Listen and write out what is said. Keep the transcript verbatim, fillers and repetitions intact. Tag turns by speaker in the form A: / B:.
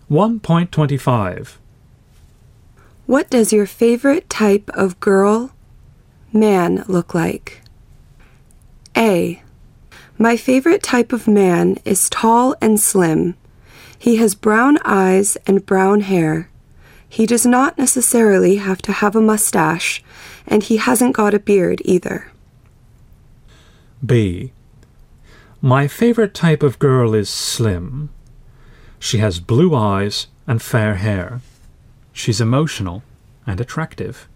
A: one point twenty-five.
B: What does your favorite type of girl, man look like? A. My favorite type of man is tall and slim. He has brown eyes and brown hair. He does not necessarily have to have a mustache, and he hasn't got a beard either.
A: B. My favorite type of girl is slim. She has blue eyes and fair hair. She's emotional and attractive.